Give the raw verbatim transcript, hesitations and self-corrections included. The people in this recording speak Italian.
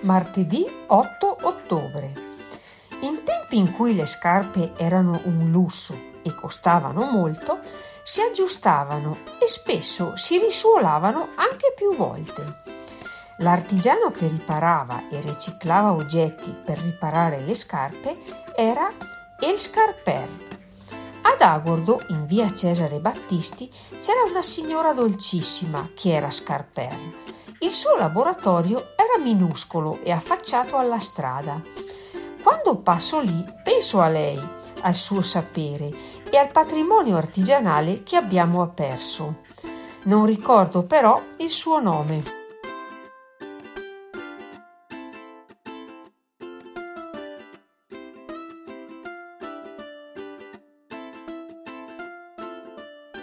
Martedì otto ottobre. In tempi in cui le scarpe erano un lusso e costavano molto, si aggiustavano e spesso si risuolavano anche più volte. L'artigiano che riparava e riciclava oggetti per riparare le scarpe era El Scarper. Ad Agordo, in via Cesare Battisti, c'era una signora dolcissima che era Scarper. Il suo laboratorio era minuscolo e affacciato alla strada. Quando passo lì, penso a lei, al suo sapere e al patrimonio artigianale che abbiamo apperso. Non ricordo però il suo nome.